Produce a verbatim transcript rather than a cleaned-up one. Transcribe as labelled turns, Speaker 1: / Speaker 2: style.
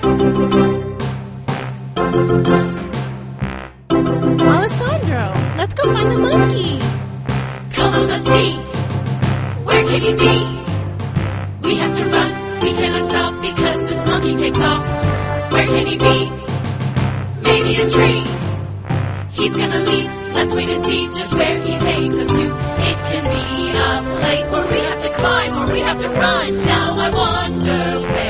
Speaker 1: Alessandro, let's go find the monkey.
Speaker 2: Come on, let's see. Where can he be? We have to run. We cannot stop because this monkey takes off. Where can he be? Maybe a tree. He's gonna leap. Let's wait and see just where he takes us to. It can be a place where we have to climb or we have to run. Now I wonder where